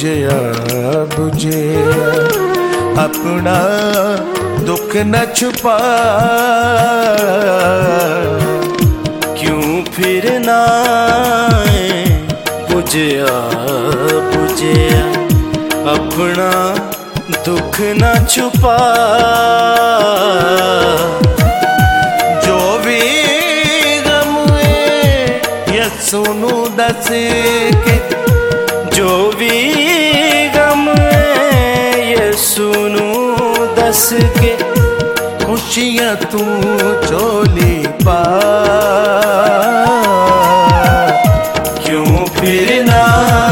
बुझया बुझया अपना दुख न छुपा, क्यों फिरना बुझया बुझया अपना दुख न छुपा। जो भी गम यसू नू दस के, जो भी गम यसू नू दस के, खुशियां तू चोली पा, क्यों फिरना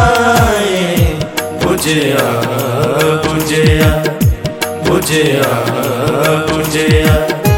बुझया बुझया बुझया बुझया।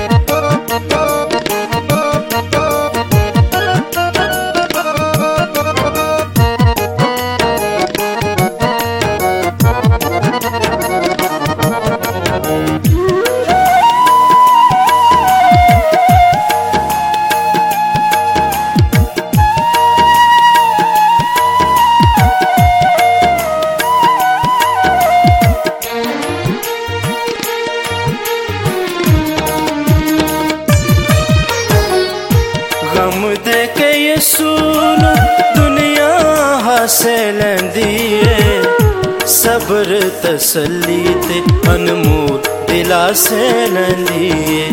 गम दे के यसू नू दुनिया हासे लैंदी है, सब्र तसल्ली ते अनमोल दिलासे लैंदी है।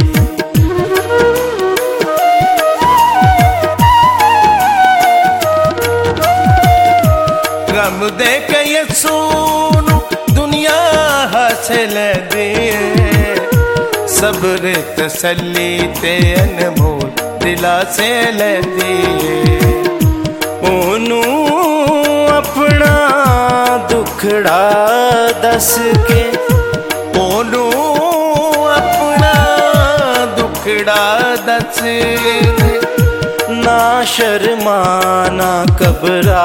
गम दे के यसू नू दुनिया हासे लैंदी है, सब्र तसल्ली ते अनमोल दिलासे लैंदी है। ओनू अपना दुखड़ा दस के, ओनू अपना दुखड़ा दस के, ना शर्मा ना घबरा,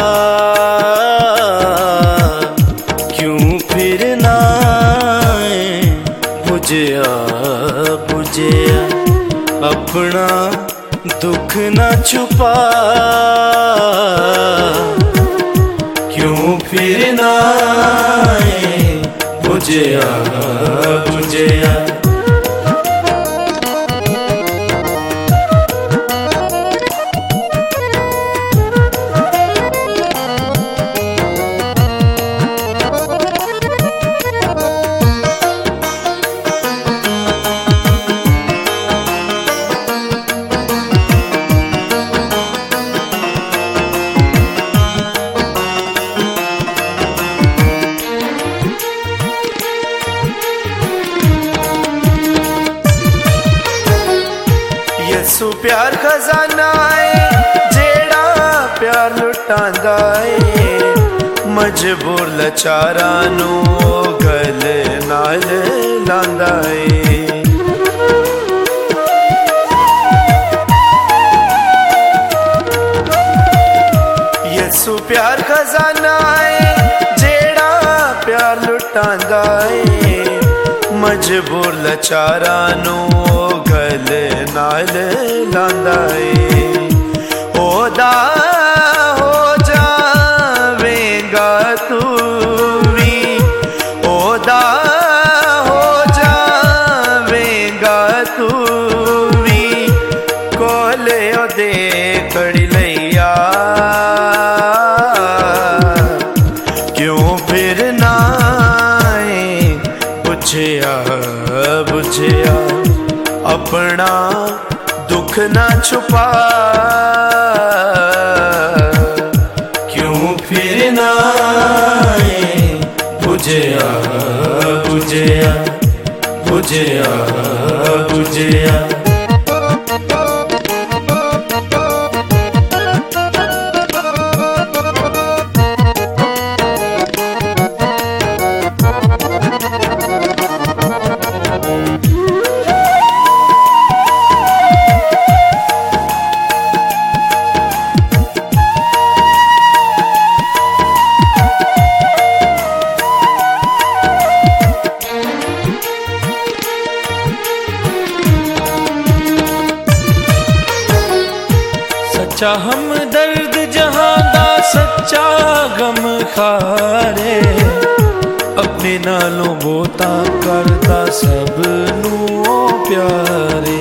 क्यों फिरना बुझया बुझया अपना दुख न छुपा, क्यों फिरना बुझया बुझया। यसू प्यार खजाना है जेड़ा प्यार लुटांदा है, मजबूर लाचारा नू गल नाल लांदा है। यसू प्यार खजाना है जेड़ा प्यार लुटांदा है, मजबूर लाचारा नू गल नाल लांदा है। ओदा हो जावेगा तू भी, ओदा हो जावेगा तू भी, कोले ओदे कड़ी लैया, क्यों फिरना बुझया बुझया अपना दुख न छुपा, क्यों फिरना बुझया बुझया बुझया बुझया। सच्चा हमदर्द जहां दा सच्चा गम खारे, अपने नालों बोता करता सब नू प्यारे।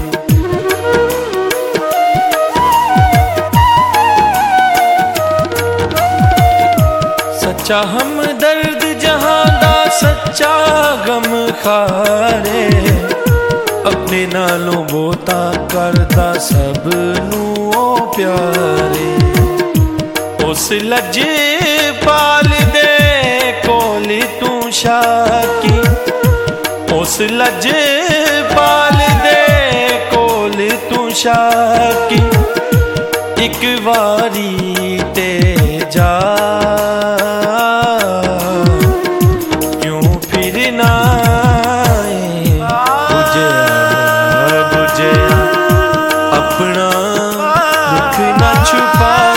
सच्चा हमदर्द जहां दा सच्चा गम खारे, अपने नालों बोता करता सब नू प्यारे। उस लजे पाल दे कोली तू शाकी, उस लजे पाल दे कोल तू शाकी, एक वारी ते जा क्यों फिर ना बुझे अपना दुख ना छुपा।